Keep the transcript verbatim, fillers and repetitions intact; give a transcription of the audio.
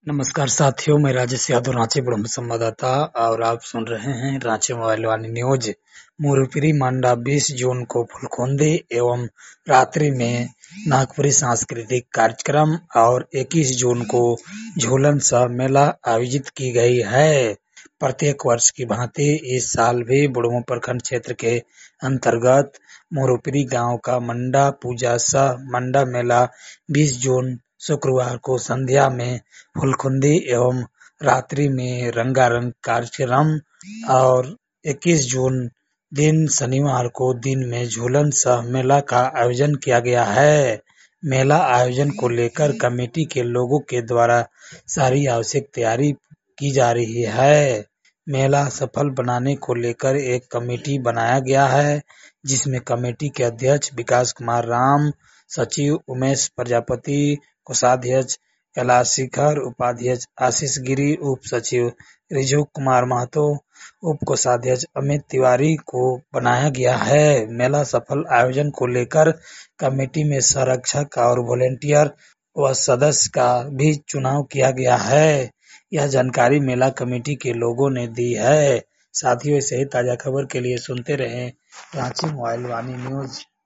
नमस्कार साथियों, मैं राजेश यादव रांची ब्रह्म संवाददाता और आप सुन रहे हैं रांची मोबाइल वाणी न्यूज। मुरपीरी मांडा बीस जून को फुलखुंदी एवं रात्रि में नागपुरी सांस्कृतिक कार्यक्रम और इक्कीस जून को झूलन सह मेला आयोजित की गई है। प्रत्येक वर्ष की भांति इस साल भी बुढ़मू प्रखंड क्षेत्र के अंतर्गत मुरपीरी गांव का मंडा पूजा सह मंडा मेला बीस जून शुक्रवार को संध्या में फुलखुंदी एवं रात्रि में रंगारंग कार्यक्रम और इक्कीस जून दिन शनिवार को दिन में झूलन सह मेला का आयोजन किया गया है। मेला आयोजन को लेकर कमेटी के लोगों के द्वारा सारी आवश्यक तैयारी की जा रही है। मेला सफल बनाने को लेकर एक कमेटी बनाया गया है, जिसमें कमेटी के अध्यक्ष विकास कुमार राम, सचिव उमेश प्रजापति, कोषाध्यक्ष कैलाश शिखर, उपाध्यक्ष आशीष गिरी, उप सचिव रिजू कुमार महतो, उप कोषाध्यक्ष अमित तिवारी को बनाया गया है। मेला सफल आयोजन को लेकर कमेटी में संरक्षक और वॉलेंटियर व सदस्य का भी चुनाव किया गया है। यह जानकारी मेला कमेटी के लोगों ने दी है। साथियों, ऐसे ही ताजा खबर के लिए सुनते रहें रांची मोबाइल वाणी न्यूज।